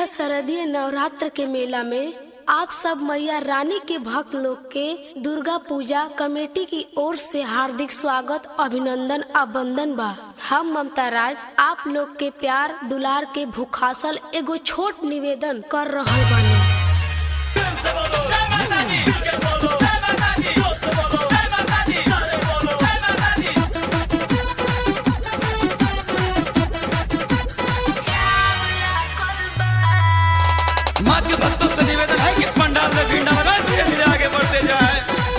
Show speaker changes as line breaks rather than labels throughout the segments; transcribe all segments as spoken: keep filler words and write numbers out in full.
शारदीय नवरात्र के मेला में आप सब मैया रानी के भक्त लोग के दुर्गा पूजा कमेटी की ओर से हार्दिक स्वागत, अभिनंदन और वंदन बा। हम ममता राज आप लोग के प्यार दुलार के भूखासल एगो छोट निवेदन कर रहल बानी।
माँ के भक्तों से निवेदन है कि पंडाल में भीड़ न लगाएं, धीरे धीरे आगे बढ़ते जाएं।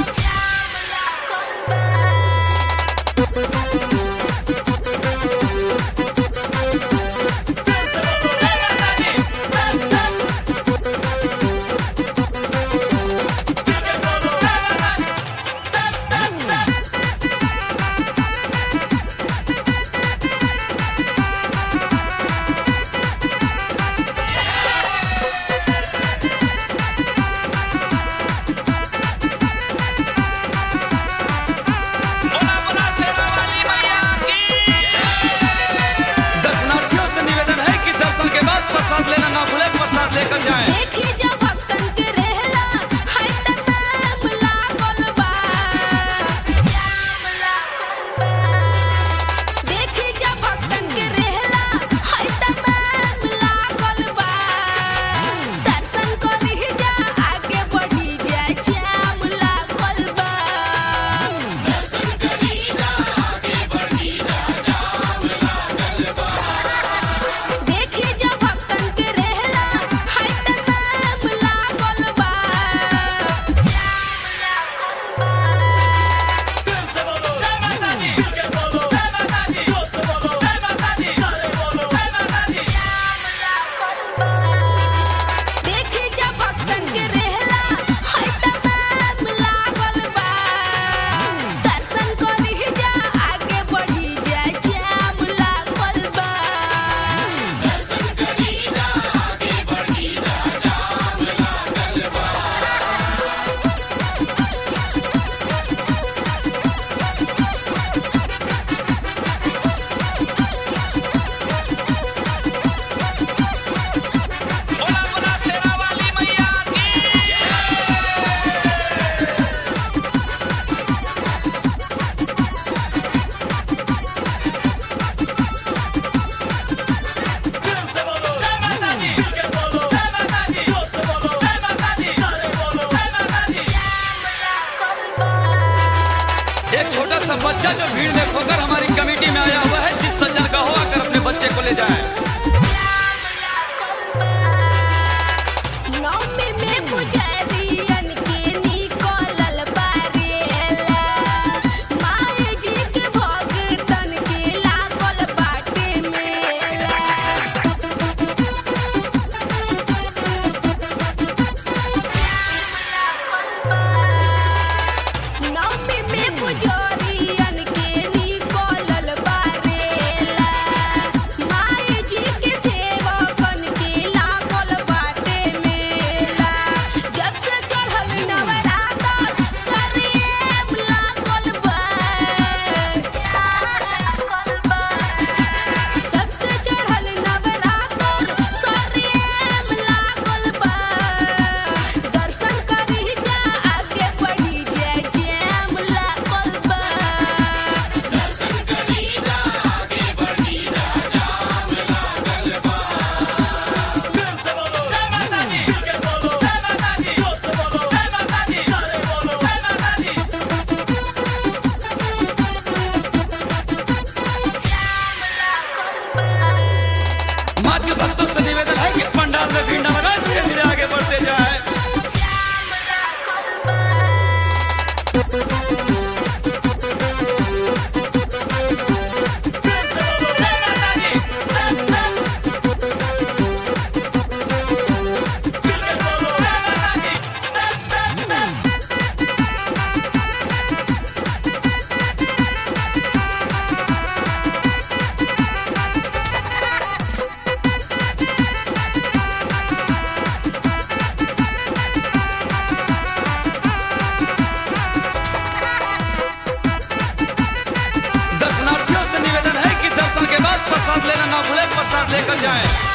प्रसाद लेना ना भूले, प्रसाद लेकर जाएं।
देखी जब भक्तन के रहला हाय तमाम लागल बा, देखी जब भक्तन के रहला हाय तमाम लागल बा, दर्शन करी जा आगे बढ़ी जा जाम लागल बा, दर्शन करी जा आगे बढ़ी जा जाम लागल बा, देखी जब बच्चा जो भीड़ में खोकर हमारी कमेटी में आया हुआ है, जिस सज्जन का हो आकर अपने बच्चे को ले जाएं। नौमी में पुजारियन के निकलल बारेला, माई जी के भगतन के लागल बाटे मेला, नौमी में पुजारियन के निकलल बारेला, माई जी के सेवकन के लागल बाटे मेला, जब से चढ़ल नवरात्र सरिएम लागल बा, जब से चढ़ल नवरात्र सरिएम लागल बा, दर्शन करी जा आगे बढ़ी जा जाम लागल बा, दर्शन करी जा आगे बढ़ी जा जाम लागल बा।
प्रेम से बोलो जय माता दी, दिल के बोलो जय माता दी, जोश से बोलो जय माता दी, सारे बोलो जय माता दी। माँ के भक्तों से निवेदन है कि पंडाल में भीड़ न लगाएं, धीरे धीरे आगे बढ़ते जाएं। प्रसाद लेना ना भूले, प्रसाद लेकर जाएं।